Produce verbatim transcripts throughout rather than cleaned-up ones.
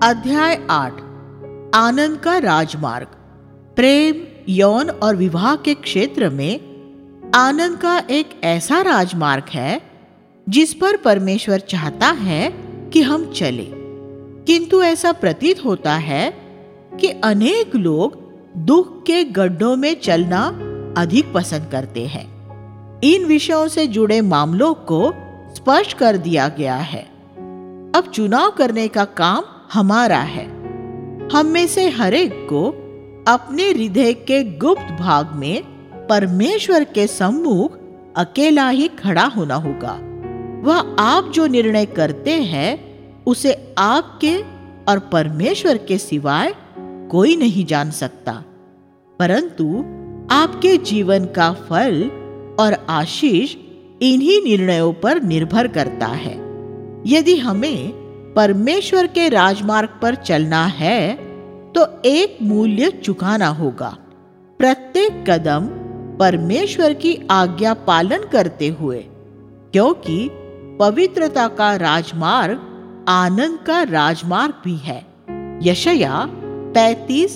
अध्याय आठ। आनंद का राजमार्ग। प्रेम, यौन और विवाह के क्षेत्र में आनंद का एक ऐसा राजमार्ग है जिस पर परमेश्वर चाहता है कि हम चले, किंतु ऐसा प्रतीत होता है कि अनेक लोग दुख के गड्ढों में चलना अधिक पसंद करते हैं। इन विषयों से जुड़े मामलों को स्पष्ट कर दिया गया है। अब चुनाव करने का काम हमारा है। हम में से हरेक को अपने हृदय के गुप्त भाग में परमेश्वर के सम्मुख अकेला ही खड़ा होना होगा। वह आप जो निर्णय करते हैं उसे आपके और परमेश्वर के सिवाय कोई नहीं जान सकता, परंतु आपके जीवन का फल और आशीष इन्हीं निर्णयों पर निर्भर करता है। यदि हमें परमेश्वर के राजमार्ग पर चलना है तो एक मूल्य चुकाना होगा। प्रत्येक कदम परमेश्वर की आज्ञा पालन करते हुए, क्योंकि पवित्रता का राजमार्ग आनंद का राजमार्ग भी है। यशायाह पैंतीस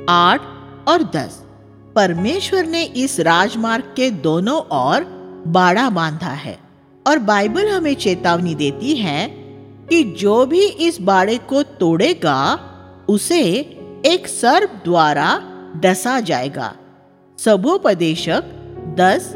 आठ और दस। परमेश्वर ने इस राजमार्ग के दोनों ओर बाड़ा बांधा है और बाइबल हमें चेतावनी देती है कि जो भी इस बाड़े को तोड़ेगा उसे एक सर्प द्वारा डसा जाएगा। सबोपदेशक दस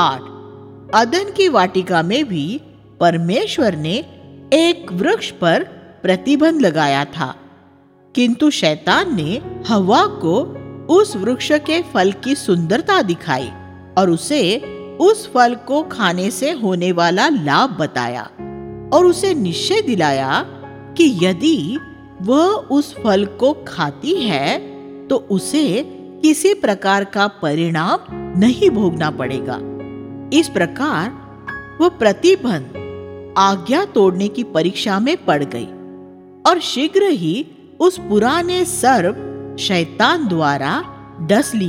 आठ। अदन की वाटिका में भी परमेश्वर ने एक वृक्ष पर प्रतिबंध लगाया था, किंतु शैतान ने हव्वा को उस वृक्ष के फल की सुंदरता दिखाई और उसे उस फल को खाने से होने वाला लाभ बताया और उसे निश्चय दिलाया कि यदि वह उस फल को खाती है तो उसे किसी प्रकार का परिणाम नहीं भोगना पड़ेगा। इस प्रकार वह प्रतिबंध आज्ञा तोड़ने की परीक्षा में पड़ गई और शीघ्र ही उस पुराने सर्प शैतान द्वारा डस ली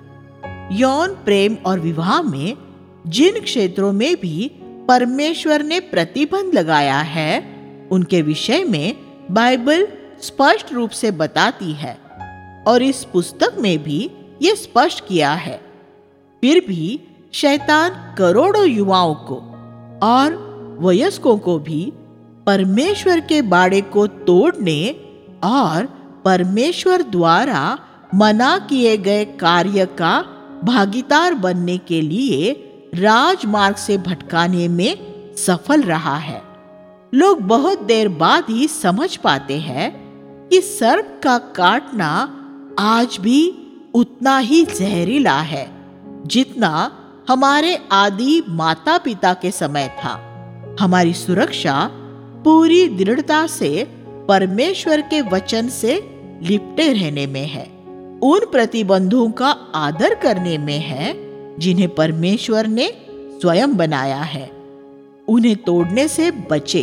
गई। यौन, प्रेम और विवाह में जिन क्षेत्रों में भी परमेश्वर ने प्रतिबंध लगाया है उनके विषय में बाइबल स्पष्ट रूप से बताती है और इस पुस्तक में भी ये स्पष्ट किया है। फिर भी शैतान करोड़ों युवाओं को और वयस्कों को भी परमेश्वर के बाड़े को तोड़ने और परमेश्वर द्वारा मना किए गए कार्य का भागीदार बनने के लिए राजमार्ग से भटकाने में सफल रहा है। लोग बहुत देर बाद ही समझ पाते हैं कि सर्प का काटना आज भी उतना ही जहरीला है जितना हमारे आदि माता पिता के समय था। हमारी सुरक्षा पूरी दृढ़ता से परमेश्वर के वचन से लिपटे रहने में है, उन प्रतिबंधों का आदर करने में है जिन्हें परमेश्वर ने स्वयं बनाया है। उन्हें तोड़ने से बचे।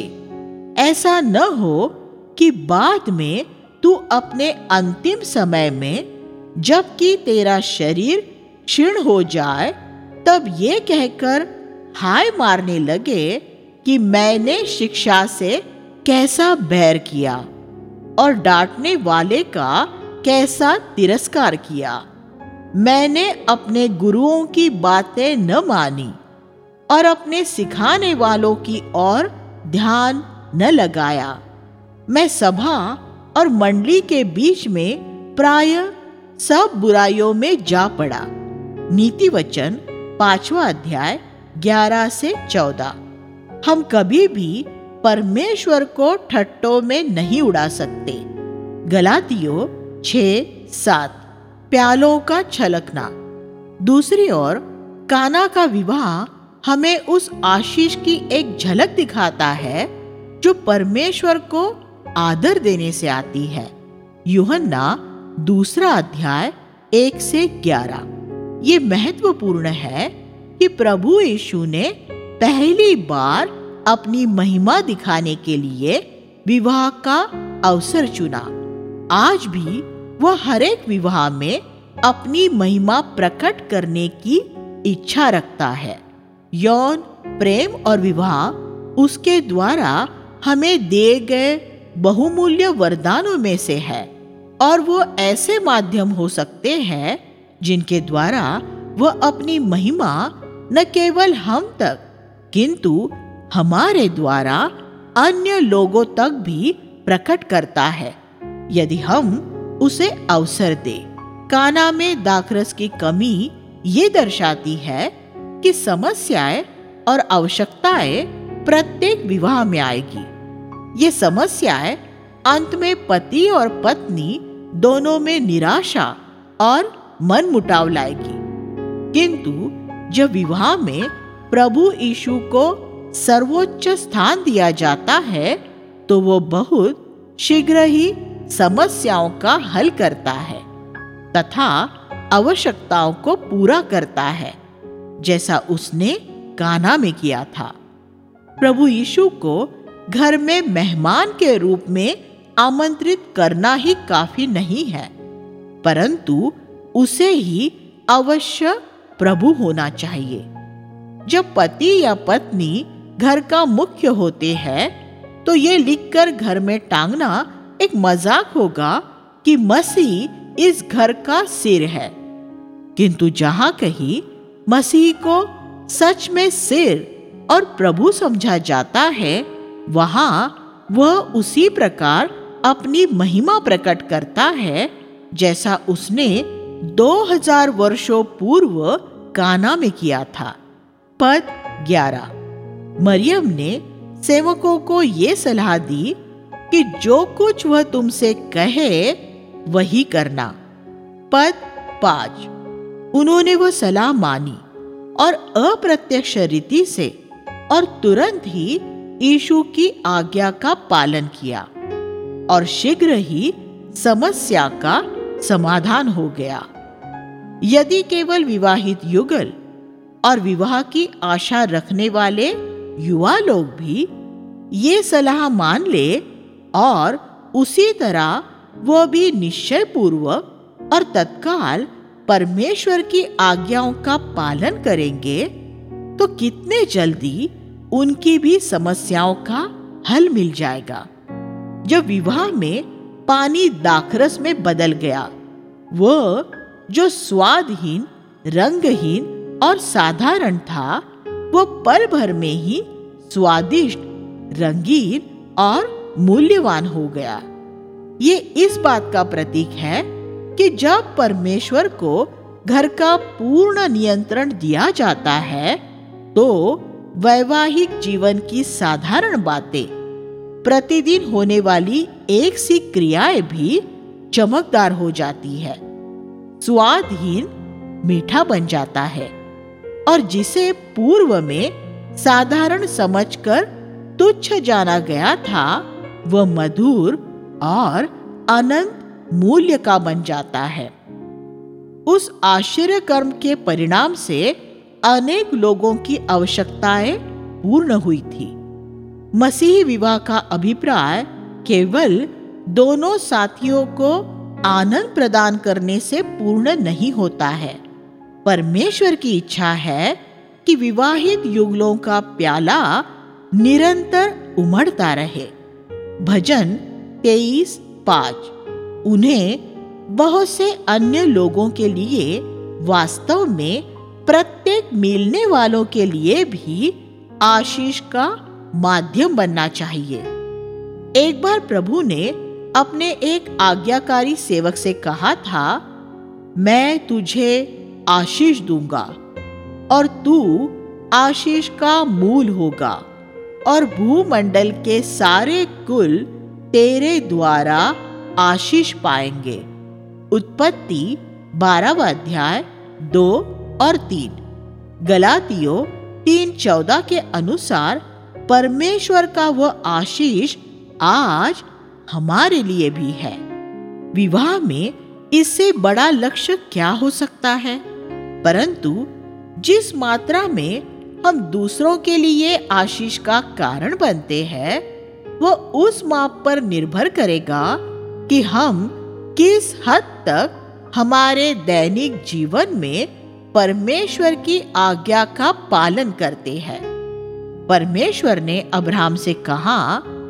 ऐसा न हो कि बाद में तू अपने अंतिम समय में, जबकि तेरा शरीर क्षीण हो जाए, तब ये कहकर हाय मारने लगे कि मैंने शिक्षा से कैसा बैर किया और डांटने वाले का कैसा तिरस्कार किया। मैंने अपने गुरुओं की बातें न मानी और अपने सिखाने वालों की ओर ध्यान न लगाया। मैं सभा और मंडली के बीच में प्राय सब बुराइयों में जा पड़ा। नीति वचन पांचवा अध्याय ग्यारह से चौदह। हम कभी भी परमेश्वर को ठट्टों में नहीं उड़ा सकते। गलातियों छह सात। प्यालों का छलकना। दूसरी ओर काना का विवाह हमें उस आशीष की एक झलक दिखाता है जो परमेश्वर को आदर देने से आती है। यूहन्ना दूसरा अध्याय एक से ग्यारह। ये महत्वपूर्ण है कि प्रभु यीशु ने पहली बार अपनी महिमा दिखाने के लिए विवाह का अवसर चुना। आज भी वह हरेक विवाह में अपनी महिमा प्रकट करने की इच्छा रखता है। यौन, प्रेम और विवाह उसके द्वारा हमें दिए गए बहुमूल्य वरदानों में से है और वो ऐसे माध्यम हो सकते हैं जिनके द्वारा वह अपनी महिमा न केवल हम तक किंतु हमारे द्वारा अन्य लोगों तक भी प्रकट करता है, यदि हम उसे अवसर दे। काना में दाखरस की कमी ये दर्शाती है कि समस्याएं और आवश्यकताएं प्रत्येक विवाह में आएगी। ये समस्याएं अंत में पति और पत्नी दोनों में निराशा और मनमुटाव लाएगी, किंतु जब विवाह में प्रभु यीशु को सर्वोच्च स्थान दिया जाता है तो वो बहुत शीघ्र ही समस्याओं का हल करता है तथा आवश्यकताओं को पूरा करता है, जैसा उसने काना में किया था। प्रभु यीशु को घर में मेहमान के रूप में आमंत्रित करना ही काफी नहीं है, परंतु उसे ही अवश्य प्रभु होना चाहिए। जब पति या पत्नी घर का मुख्य होते हैं तो ये लिखकर घर में टांगना एक मजाक होगा कि मसीह इस घर का सिर है, किंतु जहां कहीं मसीह को सच में सिर और प्रभु समझा जाता है, वहां वह उसी प्रकार अपनी महिमा प्रकट करता है जैसा उसने दो हजार वर्षों पूर्व काना में किया था। पद ग्यारह। मरियम ने सेवकों को ये सलाह दी कि जो कुछ वह तुमसे कहे वही करना। पद पाँच। उन्होंने वह सलाह मानी और अप्रत्यक्ष रीति से और तुरंत ही यीशु की आज्ञा का पालन किया और शीघ्र ही समस्या का समाधान हो गया। यदि केवल विवाहित युगल और विवाह की आशा रखने वाले युवा लोग भी ये सलाह मान ले और उसी तरह वह भी निश्चय पूर्वक और तत्काल परमेश्वर की आज्ञाओं का पालन करेंगे तो कितने जल्दी उनकी भी समस्याओं का हल मिल जाएगा। जब विवाह में पानी दाखरस में बदल गया, वह जो स्वादहीन, रंगहीन और साधारण था, वह पल भर में ही स्वादिष्ट, रंगीन और मूल्यवान हो गया। ये इस बात का प्रतीक है कि जब परमेश्वर को घर का पूर्ण नियंत्रण दिया जाता है तो वैवाहिक जीवन की साधारण बातें, प्रतिदिन होने वाली एक सी क्रियाएं भी चमकदार हो जाती है, स्वादहीन मीठा बन जाता है और जिसे पूर्व में साधारण समझकर तुच्छ जाना गया था, वह मधुर और अनंत मूल्य का बन जाता है। उस आश्चर्य कर्म के परिणाम से अनेक लोगों की आवश्यकताएं पूर्ण हुई थी। मसीही विवाह का अभिप्राय केवल दोनों साथियों को आनंद प्रदान करने से पूर्ण नहीं होता है। परमेश्वर की इच्छा है कि विवाहित युगलों का प्याला निरंतर उमड़ता रहे। भजन तेईस पाँच। उन्हें बहुत से अन्य लोगों के लिए, वास्तव में प्रत्येक मिलने वालों के लिए भी आशीष का माध्यम बनना चाहिए। एक बार प्रभु ने अपने एक आज्ञाकारी सेवक से कहा था, मैं तुझे आशीष दूंगा और तू आशीष का मूल होगा और भूमंडल के सारे कुल तेरे द्वारा आशीष पाएंगे। उत्पत्ति बारहवां अध्याय दो और तीन। गलातियों तीन चौदह के अनुसार परमेश्वर का वह आशीष आज हमारे लिए भी है। विवाह में इससे बड़ा लक्ष्य क्या हो सकता है? परंतु जिस मात्रा में हम दूसरों के लिए आशीष का कारण बनते हैं, वह उस माप पर निर्भर करेगा कि हम किस हद तक हमारे दैनिक जीवन में परमेश्वर की आज्ञा का पालन करते हैं। परमेश्वर ने अब्राहम से कहा,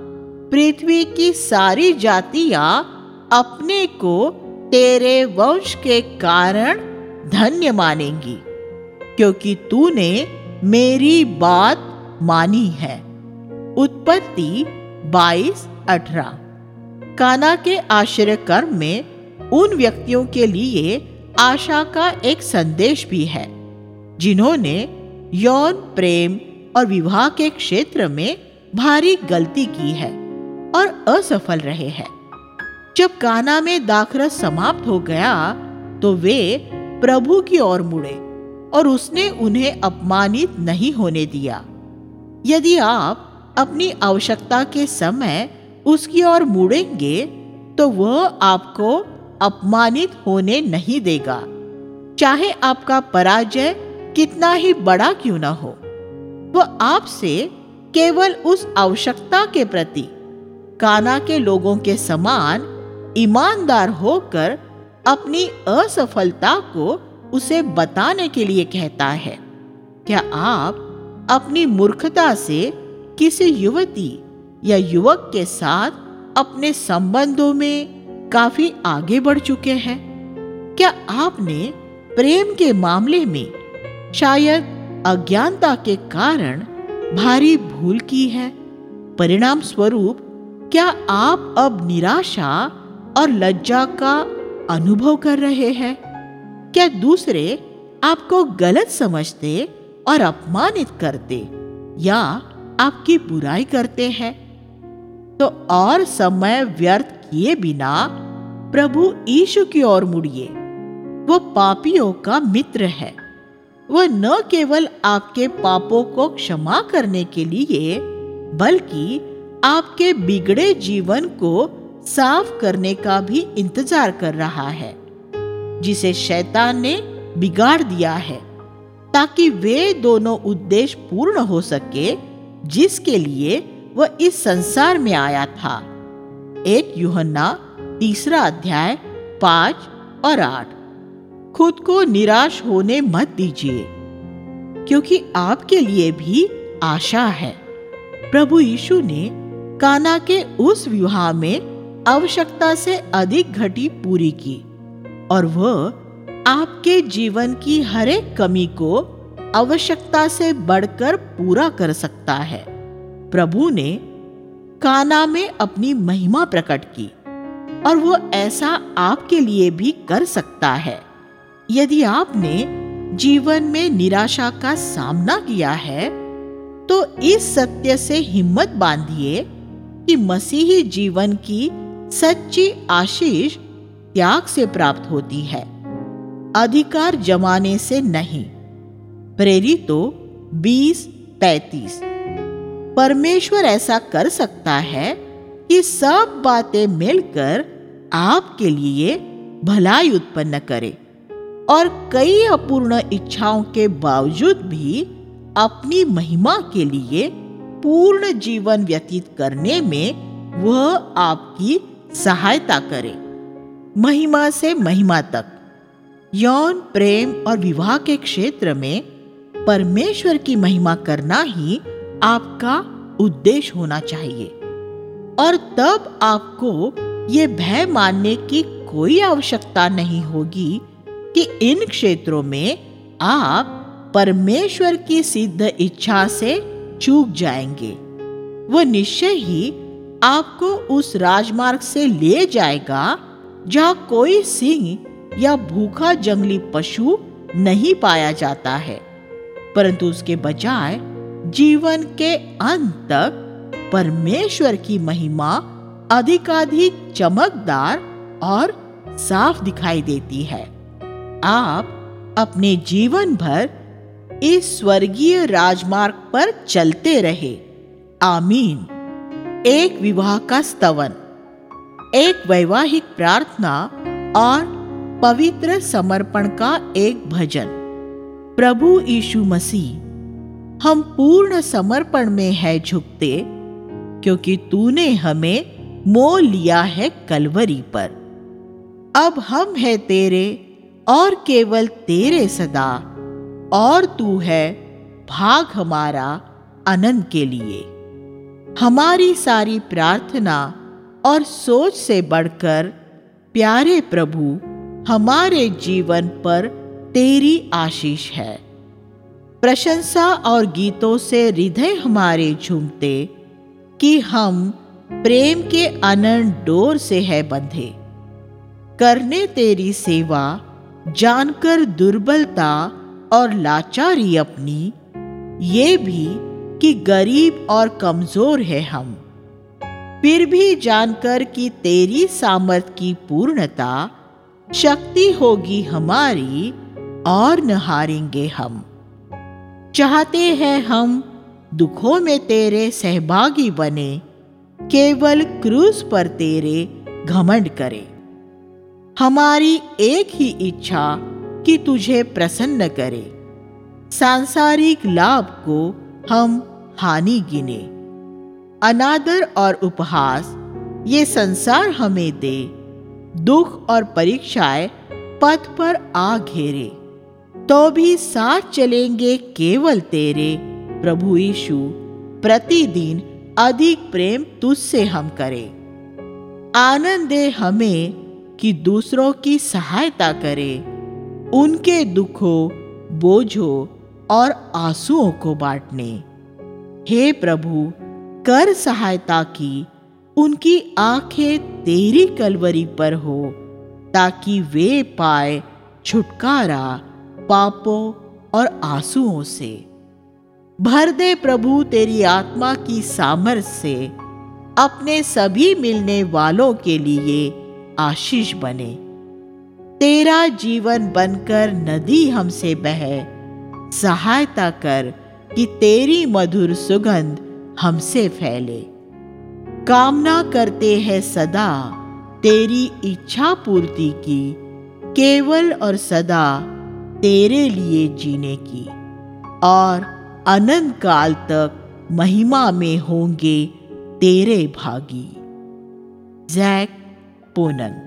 पृथ्वी की सारी जातियां अपने को तेरे वंश के कारण धन्य मानेंगी, क्योंकि तूने मेरी बात मानी है। उत्पत्ति बाईस अठारह। काना के आश्चर्य कर्म में उन व्यक्तियों के लिए आशा का एक संदेश भी है जिन्होंने यौन प्रेम और विवाह के क्षेत्र में भारी गलती की है और असफल रहे हैं। जब काना में दाखरस समाप्त हो गया तो वे प्रभु की ओर मुड़े और उसने उन्हें अपमानित नहीं होने दिया। यदि आप अपनी आवश्यकता के समय उसकी ओर मुड़ेंगे तो वह आपको अपमानित होने नहीं देगा, चाहे आपका पराजय कितना ही बड़ा क्यों न हो। वह आपसे केवल उस आवश्यकता के प्रति काना के लोगों के समान ईमानदार होकर अपनी असफलता को उसे बताने के लिए कहता है। क्या आप अपनी मूर्खता से किसी युवती या युवक के साथ अपने संबंधों में काफी आगे बढ़ चुके हैं? क्या आपने प्रेम के मामले में शायद अज्ञानता के कारण भारी भूल की है? परिणाम स्वरूप क्या आप अब निराशा और लज्जा का अनुभव कर रहे हैं? क्या दूसरे आपको गलत समझते और अपमानित करते या आपकी बुराई करते हैं? तो और समय व्यर्थ किए बिना प्रभु यीशु की ओर मुड़िए। वो पापियों का मित्र है। वह न केवल आपके पापों को क्षमा करने के लिए बल्कि आपके बिगड़े जीवन को साफ करने का भी इंतजार कर रहा है, जिसे शैतान ने बिगाड़ दिया है, ताकि वे दोनों उद्देश्य पूर्ण हो सके जिसके लिए वह इस संसार में आया था। एक यूहन्ना तीसरा अध्याय पांच और आठ। खुद को निराश होने मत दीजिए, क्योंकि आपके लिए भी आशा है। प्रभु यीशु ने काना के उस विवाह में आवश्यकता से अधिक घटी पूरी की और वह आपके जीवन की हर एक कमी को आवश्यकता से बढ़कर पूरा कर सकता है। प्रभु ने काना में अपनी महिमा प्रकट की और वो ऐसा आपके लिए भी कर सकता है। यदि आपने जीवन में निराशा का सामना किया है तो इस सत्य से हिम्मत बांधिए कि मसीही जीवन की सच्ची आशीष त्याग से प्राप्त होती है, अधिकार जमाने से नहीं। प्रेरितों बीस पैंतीस। परमेश्वर ऐसा कर सकता है कि सब बातें मिलकर आपके लिए भलाई उत्पन्न करे और कई अपूर्ण इच्छाओं के बावजूद भी अपनी महिमा के लिए पूर्ण जीवन व्यतीत करने में वह आपकी सहायता करे। महिमा से महिमा तक यौन प्रेम और विवाह के क्षेत्र में परमेश्वर की महिमा करना ही आपका उद्देश्य होना चाहिए, और तब आपको ये भय मानने की कोई आवश्यकता नहीं होगी कि इन क्षेत्रों में आप परमेश्वर की सिद्ध इच्छा से चूक जाएंगे। वह निश्चय ही आपको उस राजमार्ग से ले जाएगा जहां कोई सिंह या भूखा जंगली पशु नहीं पाया जाता है, परंतु उसके बजाय जीवन के अंत तक परमेश्वर की महिमा अधिकाधिक चमकदार और साफ दिखाई देती है। आप अपने जीवन भर इस स्वर्गीय राजमार्ग पर चलते रहे। आमीन। एक विवाह का स्तवन, एक वैवाहिक प्रार्थना और पवित्र समर्पण का एक भजन। प्रभु यीशु मसीह, हम पूर्ण समर्पण में है झुकते, क्योंकि तूने हमें मोल लिया है कलवरी पर। अब हम है तेरे और केवल तेरे सदा, और तू है भाग हमारा अनंत के लिए। हमारी सारी प्रार्थना और सोच से बढ़कर प्यारे प्रभु, हमारे जीवन पर तेरी आशीष है। प्रशंसा और गीतों से हृदय हमारे झूमते कि हम प्रेम के अनंत डोर से है बंधे। करने तेरी सेवा जानकर दुर्बलता और लाचारी अपनी, ये भी कि गरीब और कमजोर है हम, फिर भी जानकर कि तेरी सामर्थ की पूर्णता शक्ति होगी हमारी और न हारेंगे हम। चाहते हैं हम दुखों में तेरे सहभागी बने, केवल क्रूस पर तेरे घमंड करें। हमारी एक ही इच्छा कि तुझे प्रसन्न करे, सांसारिक लाभ को हम हानि गिने। अनादर और उपहास ये संसार हमें दे, दुख और परीक्षाएं पथ पर आ घेरे, तो भी साथ चलेंगे केवल तेरे प्रभु यीशु। प्रतिदिन अधिक प्रेम तुझसे हम करें। आनंद दे हमें कि दूसरों की सहायता करें, उनके दुखों, बोझों और आंसुओं को बांटने। हे प्रभु, कर सहायता की उनकी आंखें तेरी कलवरी पर हो, ताकि वे पाए छुटकारा पापों और आंसुओं से। भर दे प्रभु तेरी आत्मा की सामर्थ से, अपने सभी मिलने वालों के लिए आशीष बने। तेरा जीवन बनकर नदी हमसे बहे, सहायता कर कि तेरी मधुर सुगंध हमसे फैले। कामना करते हैं सदा तेरी इच्छा पूर्ति की, केवल और सदा तेरे लिए जीने की, और अनंत काल तक महिमा में होंगे तेरे भागी। जैक पोनन।